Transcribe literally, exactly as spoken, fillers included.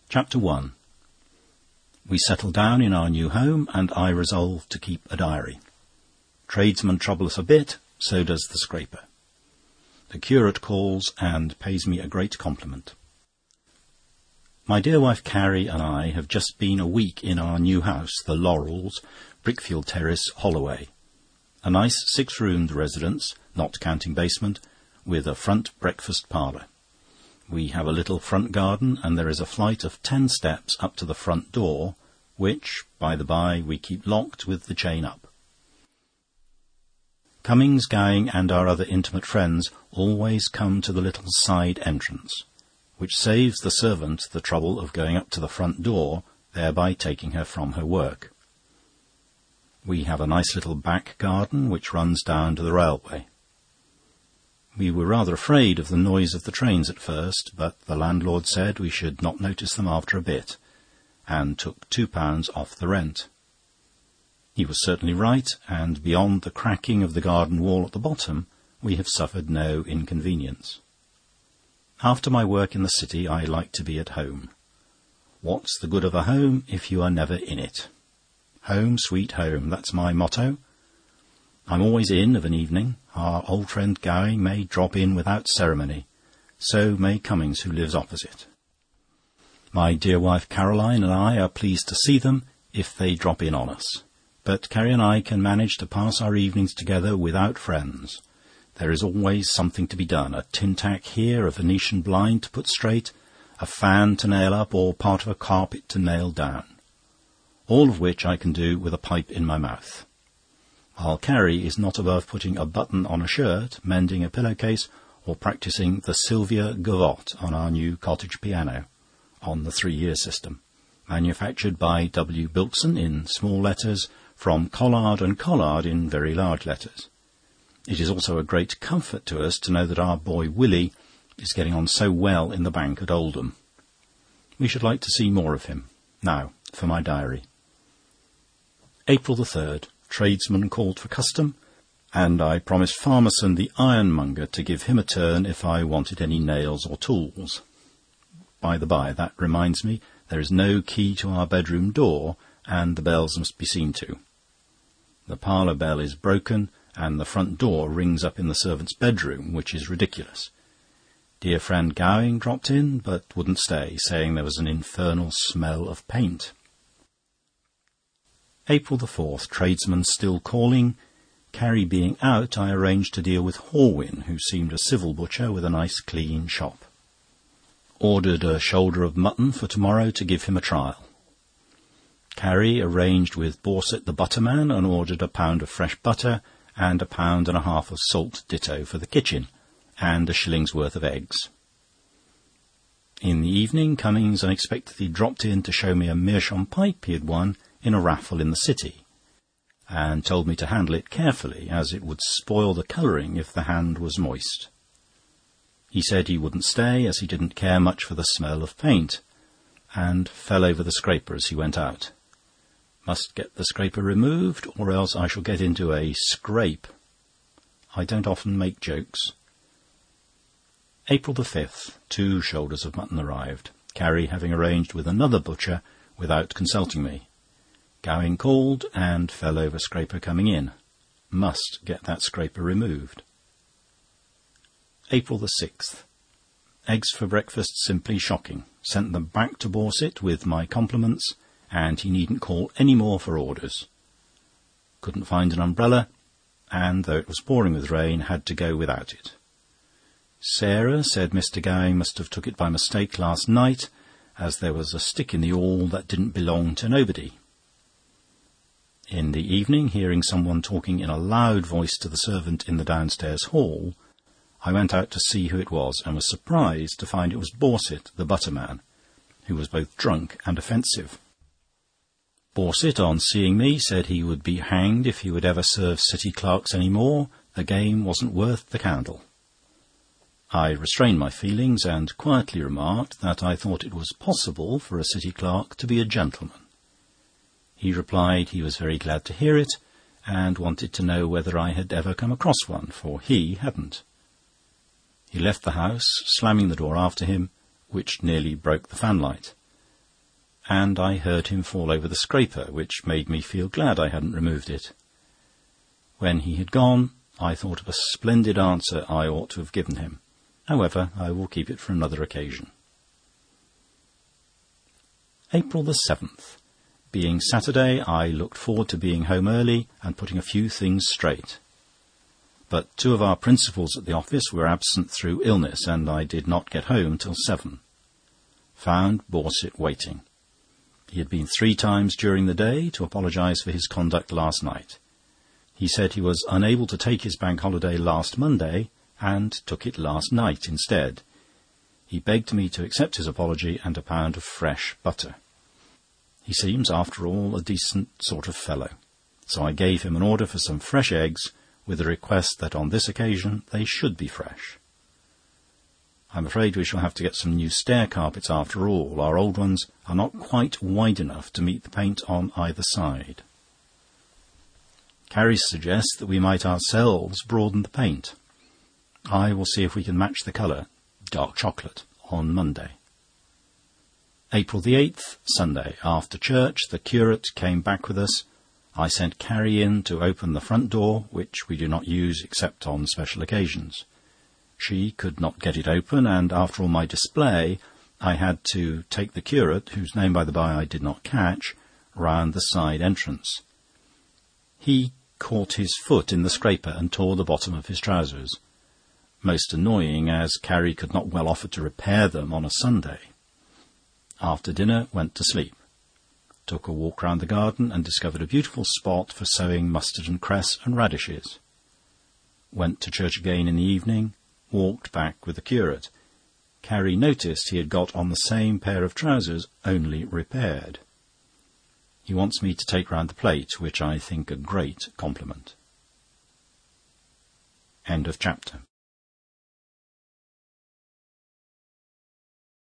Chapter one. We settle down in our new home, and I resolve to keep a diary. Tradesmen trouble us a bit, so does the scraper. The curate calls and pays me a great compliment. My dear wife Carrie and I have just been a week in our new house, the Laurels, Brickfield Terrace, Holloway. A nice six-roomed residence, not counting basement, with a front breakfast parlour. We have a little front garden, and there is a flight of ten steps up to the front door, which, by the by, we keep locked with the chain up. Cummings, Gowing, and our other intimate friends always come to the little side entrance, which saves the servant the trouble of going up to the front door, thereby taking her from her work. We have a nice little back garden, which runs down to the railway. We were rather afraid of the noise of the trains at first, but the landlord said we should not notice them after a bit, and took two pounds off the rent. He was certainly right, and beyond the cracking of the garden wall at the bottom, we have suffered no inconvenience. After my work in the city, I like to be at home. What's the good of a home if you are never in it? Home, sweet home, that's my motto. I'm always in of an evening. Our old friend Gowing may drop in without ceremony. So may Cummings, who lives opposite. My dear wife Caroline and I are pleased to see them if they drop in on us. But Carrie and I can manage to pass our evenings together without friends. There is always something to be done. A tin-tack here, a Venetian blind to put straight, a fan to nail up, or part of a carpet to nail down. All of which I can do with a pipe in my mouth. While Carrie is not above putting a button on a shirt, mending a pillowcase, or practising the Sylvia Gavotte on our new cottage piano, on the three-year system, manufactured by W. Bilkson in small letters, from Collard and Collard in very large letters. It is also a great comfort to us to know that our boy Willie is getting on so well in the bank at Oldham. We should like to see more of him. Now, for my diary. April the third. Tradesman called for custom, and I promised Farmerson the ironmonger to give him a turn if I wanted any nails or tools. By the by, that reminds me, there is no key to our bedroom door, and the bells must be seen to. The parlour bell is broken, and the front door rings up in the servant's bedroom, which is ridiculous. Dear friend Gowing dropped in, but wouldn't stay, saying there was an infernal smell of paint. April the fourth. Tradesmen still calling. Carrie being out, I arranged to deal with Horwin, who seemed a civil butcher with a nice clean shop. Ordered a shoulder of mutton for tomorrow to give him a trial. Carrie arranged with Borset the butterman and ordered a pound of fresh butter and a pound and a half of salt ditto for the kitchen, and a shilling's worth of eggs. In the evening, Cummings unexpectedly dropped in to show me a meerschaum pipe he had won in a raffle in the city, and told me to handle it carefully, as it would spoil the colouring if the hand was moist. He said he wouldn't stay, as he didn't care much for the smell of paint, and fell over the scraper as he went out. Must get the scraper removed, or else I shall get into a scrape. I don't often make jokes. April the fifth. Two shoulders of mutton arrived, Carrie having arranged with another butcher without consulting me. Gowing called and fell over scraper coming in. Must get that scraper removed. April the sixth. Eggs for breakfast simply shocking. Sent them back to Borset with my compliments, and he needn't call any more for orders. Couldn't find an umbrella, and though it was pouring with rain, had to go without it. Sarah said Mister Gowing must have took it by mistake last night, as there was a stick in the awl that didn't belong to nobody. In the evening, hearing someone talking in a loud voice to the servant in the downstairs hall, I went out to see who it was, and was surprised to find it was Borset, the butterman, who was both drunk and offensive. Borset, on seeing me, said he would be hanged if he would ever serve city clerks any more. The game wasn't worth the candle. I restrained my feelings and quietly remarked that I thought it was possible for a city clerk to be a gentleman. He replied he was very glad to hear it, and wanted to know whether I had ever come across one, for he hadn't. He left the house, slamming the door after him, which nearly broke the fanlight, and I heard him fall over the scraper, which made me feel glad I hadn't removed it. When he had gone, I thought of a splendid answer I ought to have given him. However, I will keep it for another occasion. April the seventh. Being Saturday, I looked forward to being home early and putting a few things straight. But two of our principals at the office were absent through illness, and I did not get home till seven. Found Borset waiting. He had been three times during the day to apologise for his conduct last night. He said he was unable to take his bank holiday last Monday, and took it last night instead. He begged me to accept his apology and a pound of fresh butter. He seems, after all, a decent sort of fellow. So I gave him an order for some fresh eggs, with a request that on this occasion they should be fresh. I'm afraid we shall have to get some new stair carpets after all. Our old ones are not quite wide enough to meet the paint on either side. Carrie suggests that we might ourselves broaden the paint. I will see if we can match the colour, dark chocolate, on Monday. April the eighth, Sunday. After church, the curate came back with us. I sent Carrie in to open the front door, which we do not use except on special occasions. She could not get it open, and after all my display, I had to take the curate, whose name by the by I did not catch, round the side entrance. He caught his foot in the scraper and tore the bottom of his trousers. Most annoying, as Carrie could not well offer to repair them on a Sunday. After dinner, went to sleep. Took a walk round the garden and discovered a beautiful spot for sowing mustard and cress and radishes. Went to church again in the evening, walked back with the curate. Carrie noticed he had got on the same pair of trousers, only repaired. He wants me to take round the plate, which I think a great compliment. End of chapter.